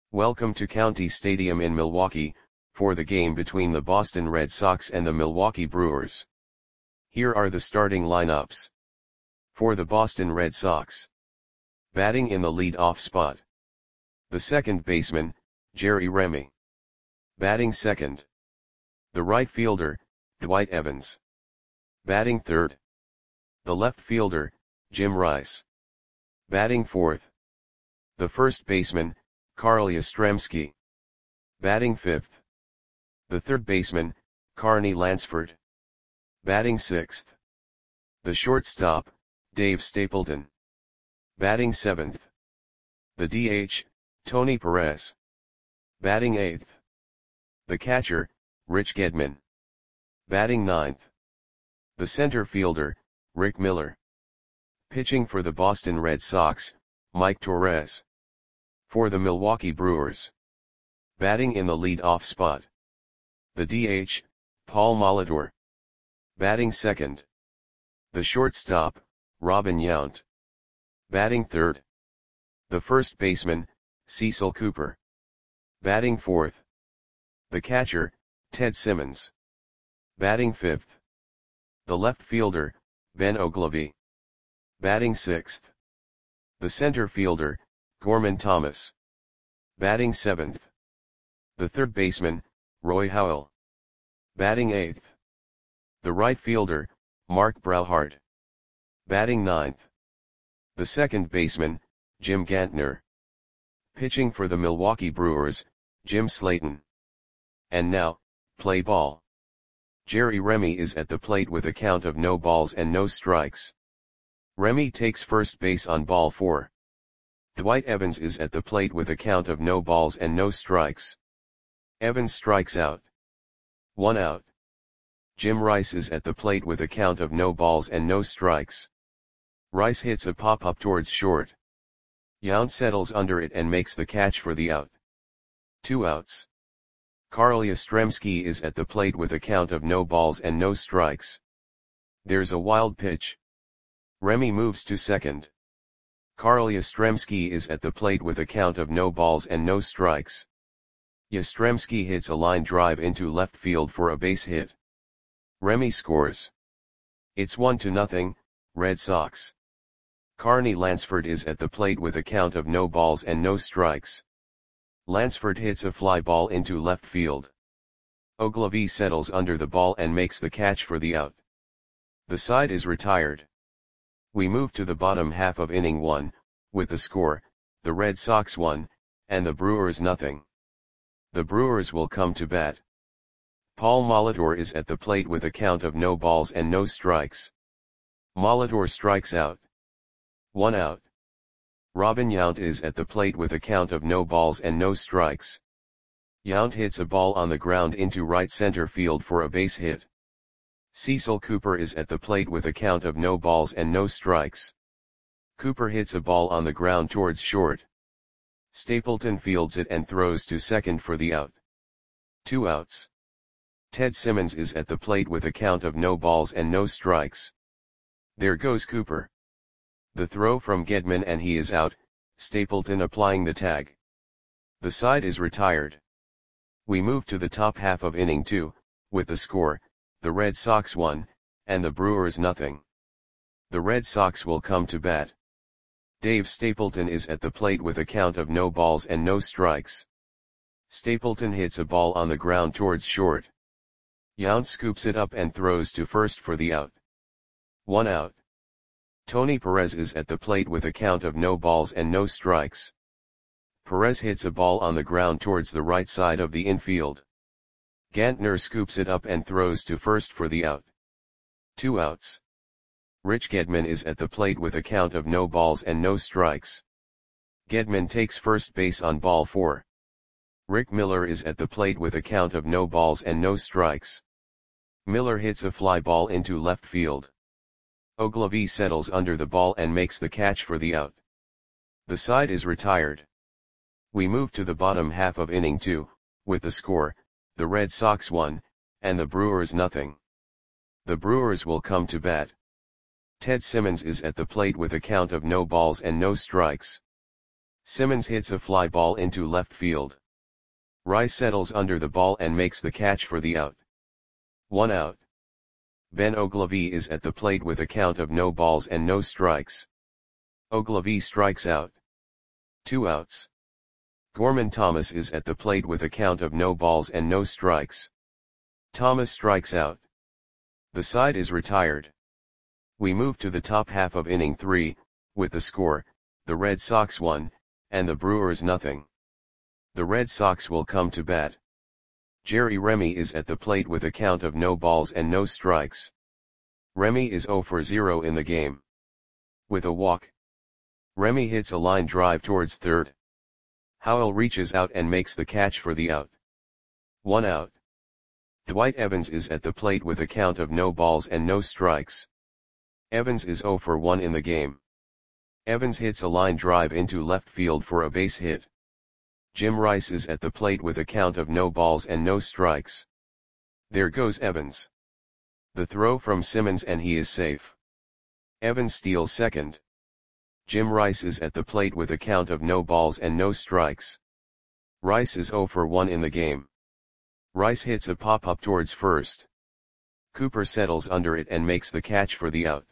Welcome to County Stadium in Milwaukee, for the game between the Boston Red Sox and the Milwaukee Brewers. Here are the starting lineups. For the Boston Red Sox. Batting in the lead-off spot. The second baseman, Jerry Remy. Batting second. The right fielder, Dwight Evans. Batting third. The left fielder, Jim Rice. Batting fourth. The first baseman, Carl Yastrzemski. Batting fifth. The third baseman, Carney Lansford. Batting sixth. The shortstop, Dave Stapleton. Batting seventh. The DH, Tony Perez. Batting eighth. The catcher, Rich Gedman. Batting ninth. The center fielder, Rick Miller. Pitching for the Boston Red Sox, Mike Torres. For the Milwaukee Brewers. Batting in the lead-off spot. The DH, Paul Molitor. Batting second. The shortstop, Robin Yount. Batting third. The first baseman, Cecil Cooper. Batting fourth. The catcher, Ted Simmons. Batting fifth. The left fielder, Ben Oglivie. Batting sixth. The center fielder, Gorman Thomas. Batting seventh. The third baseman, Roy Howell. Batting eighth. The right fielder, Mark Brauhart. Batting ninth. The second baseman, Jim Gantner. Pitching for the Milwaukee Brewers, Jim Slayton. And now, play ball. Jerry Remy is at the plate with a count of no balls and no strikes. Remy takes first base on ball 4. Dwight Evans is at the plate with a count of no balls and no strikes. Evans strikes out. 1 out. Jim Rice is at the plate with a count of no balls and no strikes. Rice hits a pop-up towards short. Yount settles under it and makes the catch for the out. 2 outs. Carl Yastrzemski is at the plate with a count of no balls and no strikes. There's a wild pitch. Remy moves to second. Carl Yastrzemski is at the plate with a count of no balls and no strikes. Yastrzemski hits a line drive into left field for a base hit. Remy scores. It's 1-0, Red Sox. Carney Lansford is at the plate with a count of no balls and no strikes. Lansford hits a fly ball into left field. Oglivie settles under the ball and makes the catch for the out. The side is retired. We move to the bottom half of inning 1, with the score, the Red Sox 1, and the Brewers 0. The Brewers will come to bat. Paul Molitor is at the plate with a count of no balls and no strikes. Molitor strikes out. 1 out. Robin Yount is at the plate with a count of no balls and no strikes. Yount hits a ball on the ground into right center field for a base hit. Cecil Cooper is at the plate with a count of no balls and no strikes. Cooper hits a ball on the ground towards short. Stapleton fields it and throws to second for the out. 2 outs. Ted Simmons is at the plate with a count of no balls and no strikes. There goes Cooper. The throw from Gedman and he is out, Stapleton applying the tag. The side is retired. We move to the top half of inning 2, with the score, the Red Sox 1, and the Brewers 0. The Red Sox will come to bat. Dave Stapleton is at the plate with a count of no balls and no strikes. Stapleton hits a ball on the ground towards short. Yount scoops it up and throws to first for the out. 1 out. Tony Perez is at the plate with a count of no balls and no strikes. Perez hits a ball on the ground towards the right side of the infield. Gantner scoops it up and throws to first for the out. 2 outs. Rich Gedman is at the plate with a count of no balls and no strikes. Gedman takes first base on ball 4. Rick Miller is at the plate with a count of no balls and no strikes. Miller hits a fly ball into left field. Oglivie settles under the ball and makes the catch for the out. The side is retired. We move to the bottom half of inning 2, with the score, the Red Sox 1, and the Brewers 0. The Brewers will come to bat. Ted Simmons is at the plate with a count of no balls and no strikes. Simmons hits a fly ball into left field. Rice settles under the ball and makes the catch for the out. 1 out. Ben Ogilvy is at the plate with a count of no balls and no strikes. Ogilvy strikes out. 2 outs. Gorman Thomas is at the plate with a count of no balls and no strikes. Thomas strikes out. The side is retired. We move to the top half of inning 3, with the score, the Red Sox 1, and the Brewers nothing. The Red Sox will come to bat. Jerry Remy is at the plate with a count of no balls and no strikes. Remy is 0 for 0 in the game. With a walk, Remy hits a line drive towards third. Howell reaches out and makes the catch for the out. 1 out. Dwight Evans is at the plate with a count of no balls and no strikes. Evans is 0 for 1 in the game. Evans hits a line drive into left field for a base hit. Jim Rice is at the plate with a count of no balls and no strikes. There goes Evans. The throw from Simmons and he is safe. Evans steals second. Jim Rice is at the plate with a count of no balls and no strikes. Rice is 0 for 1 in the game. Rice hits a pop-up towards first. Cooper settles under it and makes the catch for the out.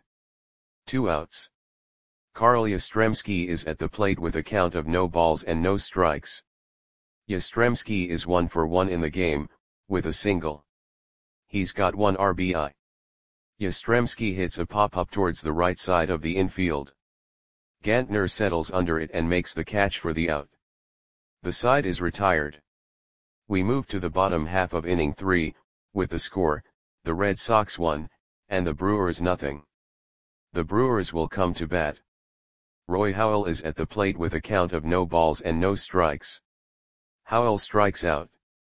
2 outs. Carl Yastrzemski is at the plate with a count of no balls and no strikes. Yastrzemski is 1 for 1 in the game, with a single. He's got 1 RBI. Yastrzemski hits a pop-up towards the right side of the infield. Gantner settles under it and makes the catch for the out. The side is retired. We move to the bottom half of inning 3, with the score, the Red Sox 1, and the Brewers nothing. The Brewers will come to bat. Roy Howell is at the plate with a count of no balls and no strikes. Howell strikes out.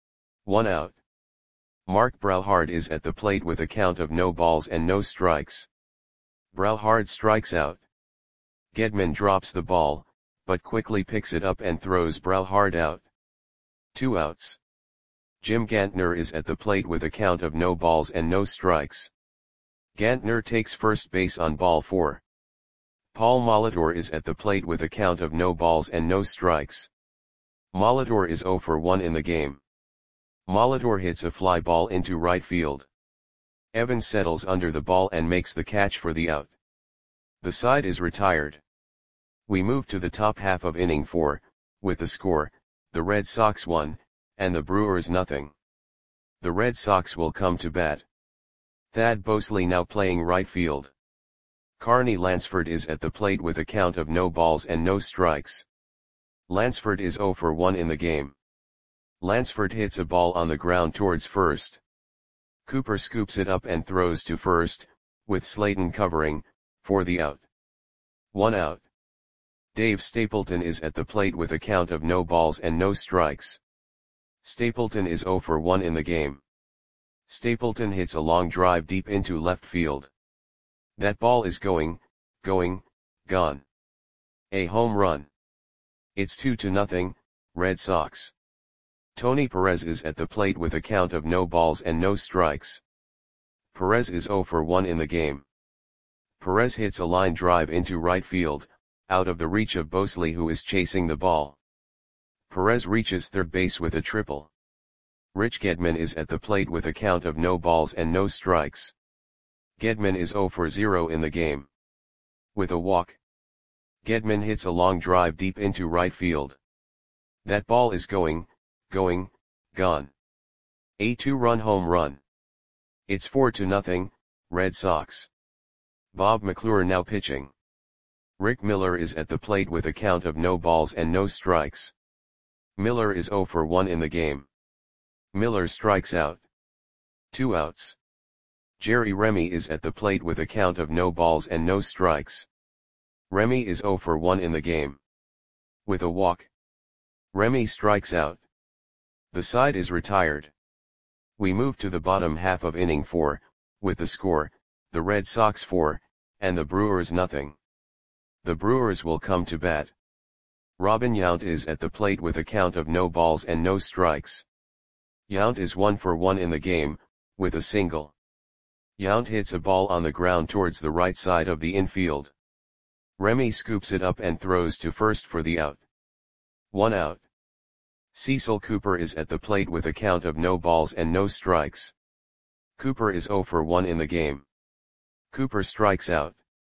1 out. Mark Brauhard is at the plate with a count of no balls and no strikes. Brauhard strikes out. Gedman drops the ball, but quickly picks it up and throws Brauhard out. 2 outs. Jim Gantner is at the plate with a count of no balls and no strikes. Gantner takes first base on ball 4. Paul Molitor is at the plate with a count of no balls and no strikes. Molitor is 0 for 1 in the game. Molitor hits a fly ball into right field. Evans settles under the ball and makes the catch for the out. The side is retired. We move to the top half of inning 4, with the score, the Red Sox 1, and the Brewers nothing. The Red Sox will come to bat. Thad Bosley now playing right field. Carney Lansford is at the plate with a count of no balls and no strikes. Lansford is 0 for 1 in the game. Lansford hits a ball on the ground towards first. Cooper scoops it up and throws to first, with Slayton covering, for the out. 1 out. Dave Stapleton is at the plate with a count of no balls and no strikes. Stapleton is 0 for 1 in the game. Stapleton hits a long drive deep into left field. That ball is gone. A home run. It's 2-0, Red Sox. Tony Perez is at the plate with a count of no balls and no strikes. Perez is 0 for 1 in the game. Perez hits a line drive into right field, out of the reach of Bosley who is chasing the ball. Perez reaches third base with a triple. Rich Gedman is at the plate with a count of no balls and no strikes. Gedman is 0 for 0 in the game. With a walk, Gedman hits a long drive deep into right field. That ball is gone. A 2-run home run. It's 4-0, Red Sox. Bob McClure now pitching. Rick Miller is at the plate with a count of no balls and no strikes. Miller is 0 for 1 in the game. Miller strikes out. 2 outs. Jerry Remy is at the plate with a count of no balls and no strikes. Remy is 0 for 1 in the game. With a walk, Remy strikes out. The side is retired. We move to the bottom half of inning 4, with the score, the Red Sox 4, and the Brewers nothing. The Brewers will come to bat. Robin Yount is at the plate with a count of no balls and no strikes. Yount is 1 for 1 in the game, with a single. Yount hits a ball on the ground towards the right side of the infield. Remy scoops it up and throws to first for the out. 1 out. Cecil Cooper is at the plate with a count of no balls and no strikes. Cooper is 0 for 1 in the game. Cooper strikes out.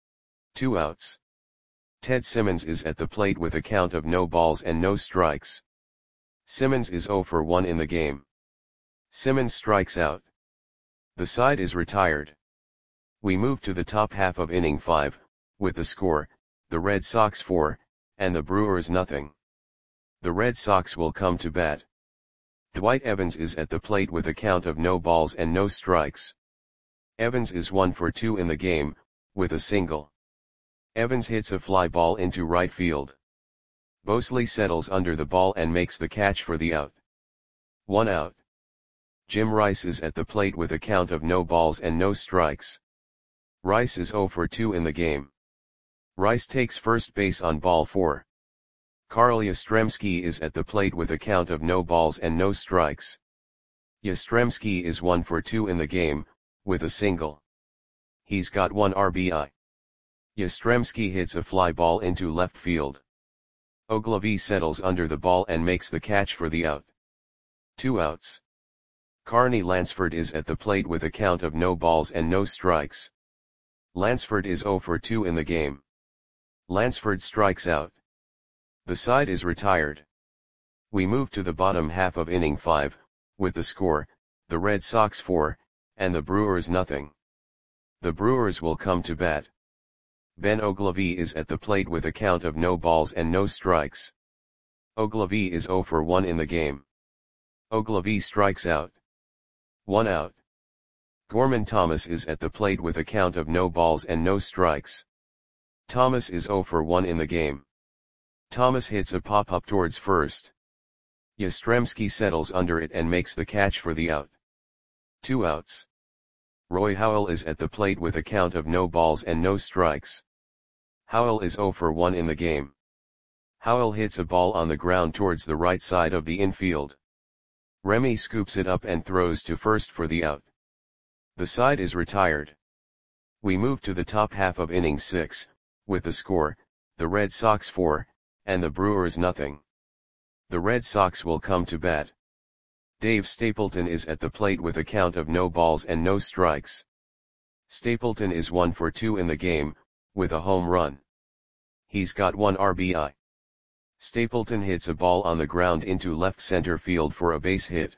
2 outs. Ted Simmons is at the plate with a count of no balls and no strikes. Simmons is 0 for 1 in the game. Simmons strikes out. The side is retired. We move to the top half of inning 5, with the score, the Red Sox 4, and the Brewers nothing. The Red Sox will come to bat. Dwight Evans is at the plate with a count of no balls and no strikes. Evans is 1 for 2 in the game, with a single. Evans hits a fly ball into right field. Bosley settles under the ball and makes the catch for the out. 1 out. Jim Rice is at the plate with a count of no balls and no strikes. Rice is 0 for 2 in the game. Rice takes first base on ball 4. Carl Yastrzemski is at the plate with a count of no balls and no strikes. Yastrzemski is 1 for 2 in the game, with a single. He's got 1 RBI. Yastrzemski hits a fly ball into left field. Ogilvie settles under the ball and makes the catch for the out. 2 outs. Carney Lansford is at the plate with a count of no balls and no strikes. Lansford is 0 for 2 in the game. Lansford strikes out. The side is retired. We move to the bottom half of inning 5, with the score, the Red Sox 4, and the Brewers nothing. The Brewers will come to bat. Ben Ogilvie is at the plate with a count of no balls and no strikes. Ogilvie is 0 for 1 in the game. Ogilvie strikes out. 1 out. Gorman Thomas is at the plate with a count of no balls and no strikes. Thomas is 0 for 1 in the game. Thomas hits a pop-up towards first. Yastrzemski settles under it and makes the catch for the out. 2 outs. Roy Howell is at the plate with a count of no balls and no strikes. Howell is 0 for 1 in the game. Howell hits a ball on the ground towards the right side of the infield. Remy scoops it up and throws to first for the out. The side is retired. We move to the top half of inning 6, with the score, the Red Sox 4, and the Brewers nothing. The Red Sox will come to bat. Dave Stapleton is at the plate with a count of no balls and no strikes. Stapleton is 1 for 2 in the game, with a home run. He's got 1 RBI. Stapleton hits a ball on the ground into left center field for a base hit.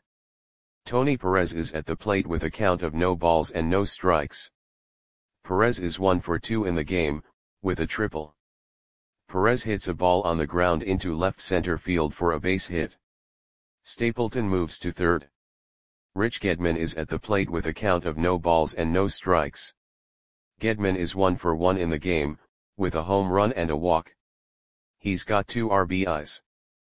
Tony Perez is at the plate with a count of no balls and no strikes. Perez is 1 for 2 in the game, with a triple. Perez hits a ball on the ground into left center field for a base hit. Stapleton moves to third. Rich Gedman is at the plate with a count of no balls and no strikes. Gedman is 1 for 1 in the game, with a home run and a walk. He's got 2 RBIs.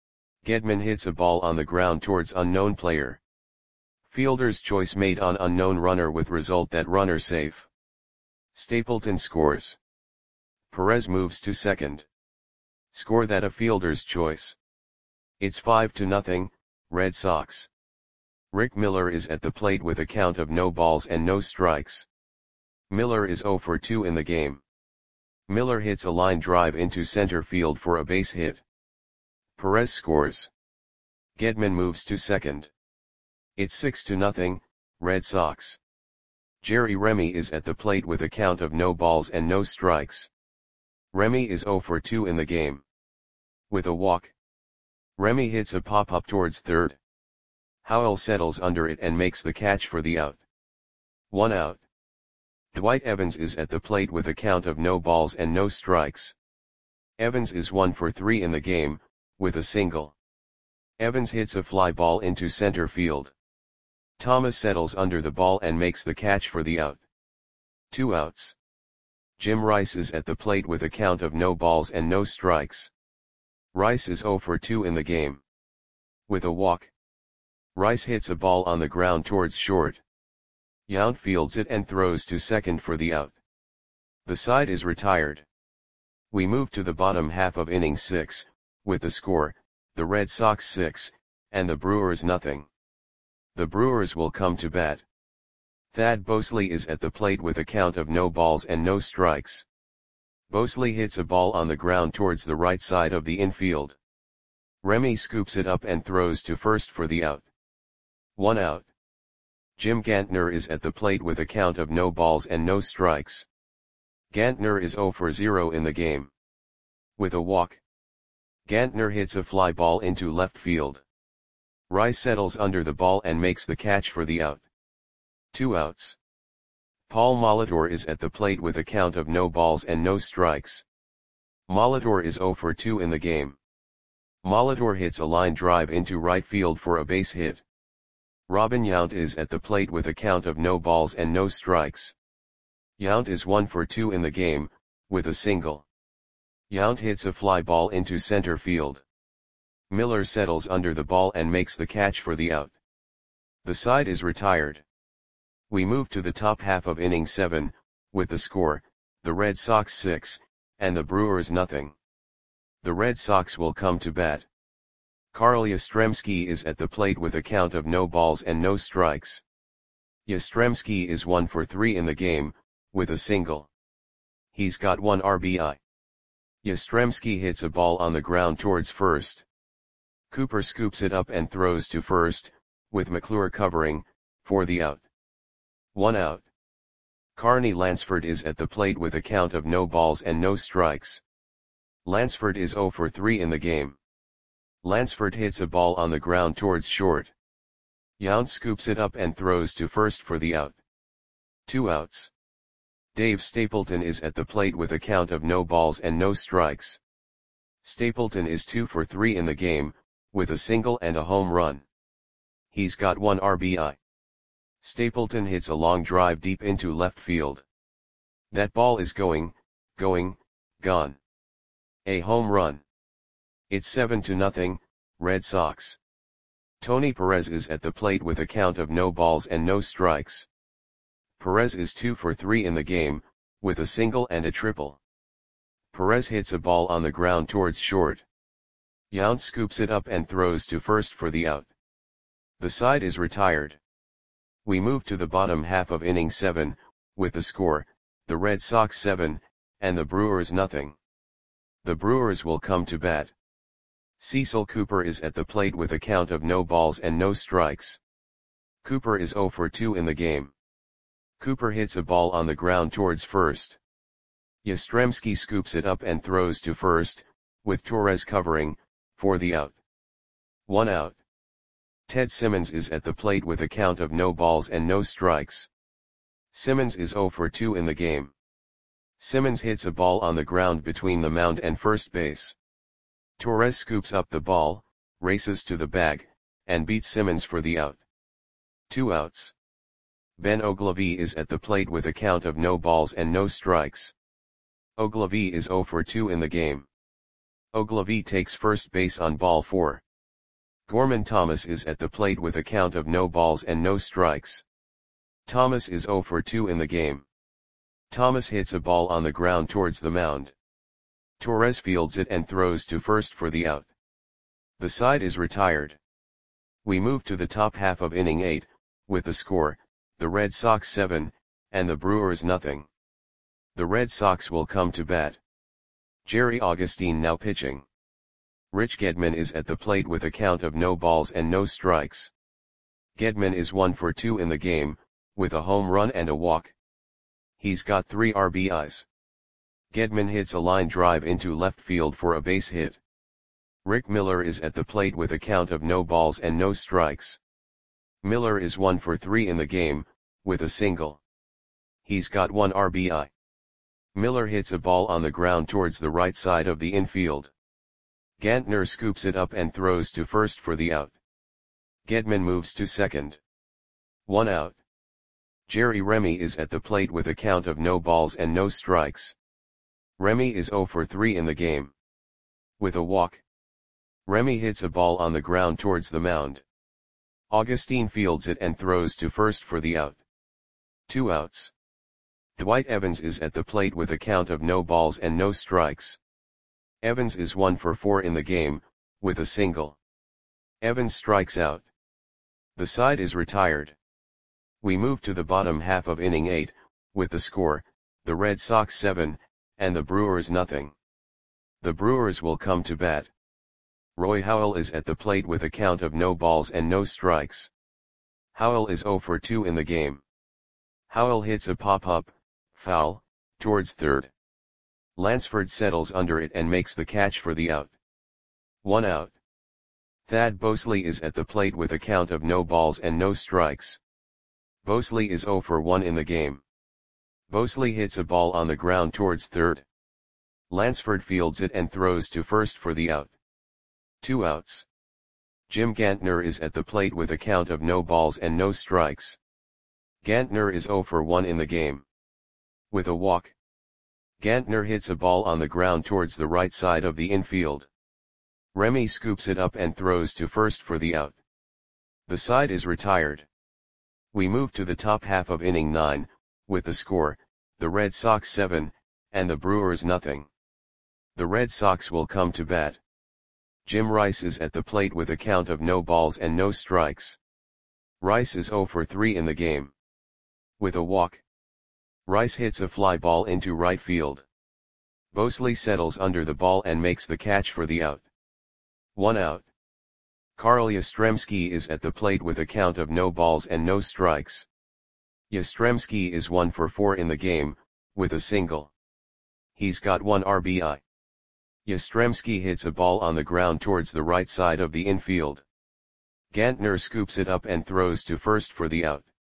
Gedman hits a ball on the ground towards unknown player. Fielder's choice made on unknown runner with result that runner safe. Stapleton scores. Perez moves to second. Score that a fielder's choice. It's 5-0, Red Sox. Rick Miller is at the plate with a count of no balls and no strikes. Miller is 0 for 2 in the game. Miller hits a line drive into center field for a base hit. Perez scores. Gedman moves to second. It's 6-0, Red Sox. Jerry Remy is at the plate with a count of no balls and no strikes. Remy is 0 for 2 in the game. With a walk. Remy hits a pop-up towards third. Howell settles under it and makes the catch for the out. 1 out. Dwight Evans is at the plate with a count of no balls and no strikes. Evans is 1 for 3 in the game, with a single. Evans hits a fly ball into center field. Thomas settles under the ball and makes the catch for the out. 2 outs. Jim Rice is at the plate with a count of no balls and no strikes. Rice is 0 for 2 in the game. With a walk. Rice hits a ball on the ground towards short. Yount fields it and throws to second for the out. The side is retired. We move to the bottom half of inning 6, with the score, the Red Sox 6, and the Brewers nothing. The Brewers will come to bat. Thad Bosley is at the plate with a count of no balls and no strikes. Bosley hits a ball on the ground towards the right side of the infield. Remy scoops it up and throws to first for the out. 1 out. Jim Gantner is at the plate with a count of no balls and no strikes. Gantner is 0 for 0 in the game. With a walk, Gantner hits a fly ball into left field. Rice settles under the ball and makes the catch for the out. 2 outs. Paul Molitor is at the plate with a count of no balls and no strikes. Molitor is 0 for 2 in the game. Molitor hits a line drive into right field for a base hit. Robin Yount is at the plate with a count of no balls and no strikes. Yount is 1 for 2 in the game, with a single. Yount hits a fly ball into center field. Miller settles under the ball and makes the catch for the out. The side is retired. We move to the top half of inning 7, with the score, the Red Sox 6, and the Brewers nothing. The Red Sox will come to bat. Carl Yastrzemski is at the plate with a count of no balls and no strikes. Yastrzemski is 1 for 3 in the game, with a single. He's got 1 RBI. Yastrzemski hits a ball on the ground towards first. Cooper scoops it up and throws to first, with McClure covering, for the out. 1 out. Carney Lansford is at the plate with a count of no balls and no strikes. Lansford is 0 for 3 in the game. Lansford hits a ball on the ground towards short. Yount scoops it up and throws to first for the out. 2 outs. Dave Stapleton is at the plate with a count of no balls and no strikes. Stapleton is 2 for 3 in the game, with a single and a home run. He's got 1 RBI. Stapleton hits a long drive deep into left field. That ball is going, gone. A home run. It's 7-0, Red Sox. Tony Perez is at the plate with a count of no balls and no strikes. Perez is 2 for 3 in the game, with a single and a triple. Perez hits a ball on the ground towards short. Yount scoops it up and throws to first for the out. The side is retired. We move to the bottom half of inning 7, with the score, the Red Sox 7, and the Brewers nothing. The Brewers will come to bat. Cecil Cooper is at the plate with a count of no balls and no strikes. Cooper is 0 for 2 in the game. Cooper hits a ball on the ground towards first. Yastrzemski scoops it up and throws to first, with Torres covering, for the out. 1 out. Ted Simmons is at the plate with a count of no balls and no strikes. Simmons is 0 for 2 in the game. Simmons hits a ball on the ground between the mound and first base. Torres scoops up the ball, races to the bag, and beats Simmons for the out. 2 outs. Ben Ogilvie is at the plate with a count of no balls and no strikes. Ogilvie is 0 for 2 in the game. Ogilvie takes first base on ball 4. Gorman Thomas is at the plate with a count of no balls and no strikes. Thomas is 0 for 2 in the game. Thomas hits a ball on the ground towards the mound. Torres fields it and throws to first for the out. The side is retired. We move to the top half of inning 8, with the score, the Red Sox 7, and the Brewers nothing. The Red Sox will come to bat. Jerry Augustine now pitching. Rich Gedman is at the plate with a count of no balls and no strikes. Gedman is 1 for 2 in the game, with a home run and a walk. He's got 3 RBIs. Gedman hits a line drive into left field for a base hit. Rick Miller is at the plate with a count of no balls and no strikes. Miller is 1 for 3 in the game, with a single. He's got 1 RBI. Miller hits a ball on the ground towards the right side of the infield. Gantner scoops it up and throws to first for the out. Gedman moves to second. 1 out. Jerry Remy is at the plate with a count of no balls and no strikes. Remy is 0 for 3 in the game. With a walk, Remy hits a ball on the ground towards the mound. Augustine fields it and throws to first for the out. 2 outs. Dwight Evans is at the plate with a count of no balls and no strikes. Evans is 1 for 4 in the game, with a single. Evans strikes out. The side is retired. We move to the bottom half of inning 8, with the score, the Red Sox 7, and the Brewers nothing. The Brewers will come to bat. Roy Howell is at the plate with a count of no balls and no strikes. Howell is 0 for 2 in the game. Howell hits a pop-up, foul, towards third. Lansford settles under it and makes the catch for the out. 1 out. Thad Bosley is at the plate with a count of no balls and no strikes. Bosley is 0 for 1 in the game. Bosley hits a ball on the ground towards third. Lansford fields it and throws to first for the out. 2 outs. Jim Gantner is at the plate with a count of no balls and no strikes. Gantner is 0 for 1 in the game. With a walk, Gantner hits a ball on the ground towards the right side of the infield. Remy scoops it up and throws to first for the out. The side is retired. We move to the top half of inning 9, with the score, the Red Sox 7, and the Brewers nothing. The Red Sox will come to bat. Jim Rice is at the plate with a count of no balls and no strikes. Rice is 0 for 3 in the game. With a walk, Rice hits a fly ball into right field. Bosley settles under the ball and makes the catch for the out. 1 out. Carl Yastrzemski is at the plate with a count of no balls and no strikes. Yastrzemski is 1 for 4 in the game, with a single. He's got 1 RBI. Yastrzemski hits a ball on the ground towards the right side of the infield. Gantner scoops it up and throws to first for the out.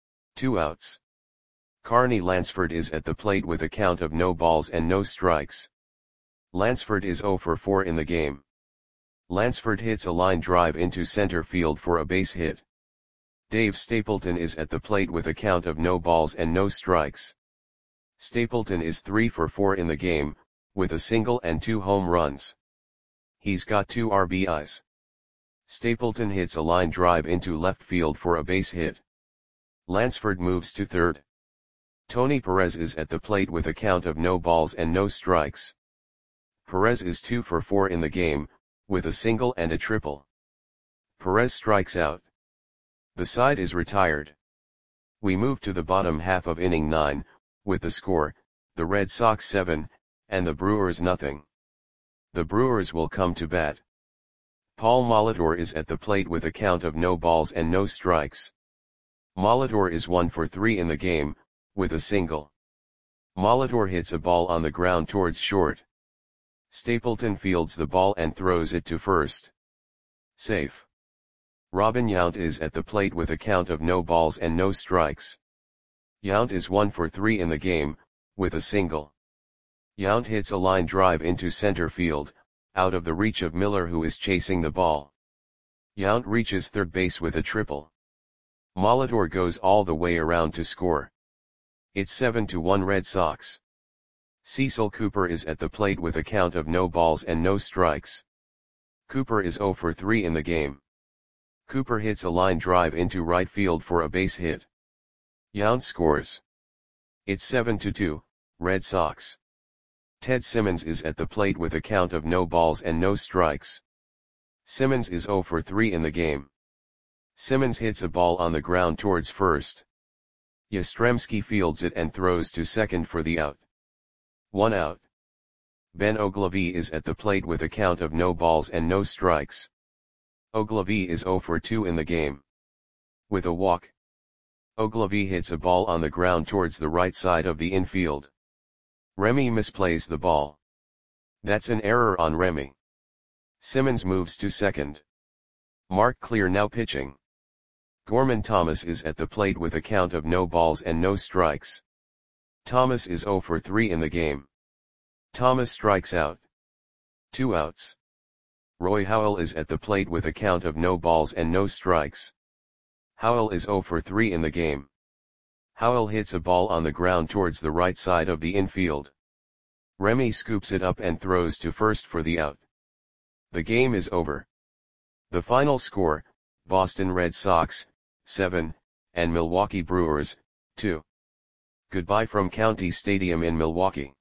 2 outs. Carney Lansford is at the plate with a count of no balls and no strikes. Lansford is 0 for 4 in the game. Lansford hits a line drive into center field for a base hit. Dave Stapleton is at the plate with a count of no balls and no strikes. Stapleton is 3 for 4 in the game, with a single and 2 home runs. He's got 2 RBIs. Stapleton hits a line drive into left field for a base hit. Lansford moves to third. Tony Perez is at the plate with a count of no balls and no strikes. Perez is 2 for 4 in the game, with a single and a triple. Perez strikes out. The side is retired. We move to the bottom half of inning 9, with the score, the Red Sox 7, and the Brewers nothing. The Brewers will come to bat. Paul Molitor is at the plate with a count of no balls and no strikes. Molitor is 1 for 3 in the game, with a single. Molitor hits a ball on the ground towards short. Stapleton fields the ball and throws it to first. Safe. Robin Yount is at the plate with a count of no balls and no strikes. Yount is 1 for 3 in the game, with a single. Yount hits a line drive into center field, out of the reach of Miller who is chasing the ball. Yount reaches third base with a triple. Molitor goes all the way around to score. It's 7-1 Red Sox. Cecil Cooper is at the plate with a count of no balls and no strikes. Cooper is 0 for 3 in the game. Cooper hits a line drive into right field for a base hit. Yount scores. It's 7-2, Red Sox. Ted Simmons is at the plate with a count of no balls and no strikes. Simmons is 0 for 3 in the game. Simmons hits a ball on the ground towards first. Yastrzemski fields it and throws to second for the out. 1 out. Ben Oglivie is at the plate with a count of no balls and no strikes. Oglivie is 0 for 2 in the game. With a walk, Oglivie hits a ball on the ground towards the right side of the infield. Remy misplays the ball. That's an error on Remy. Simmons moves to second. Mark Clear now pitching. Gorman Thomas is at the plate with a count of no balls and no strikes. Thomas is 0 for 3 in the game. Thomas strikes out. 2 outs. Roy Howell is at the plate with a count of no balls and no strikes. Howell is 0 for 3 in the game. Howell hits a ball on the ground towards the right side of the infield. Remy scoops it up and throws to first for the out. The game is over. The final score, Boston Red Sox, 7, and Milwaukee Brewers, 2. Goodbye from County Stadium in Milwaukee.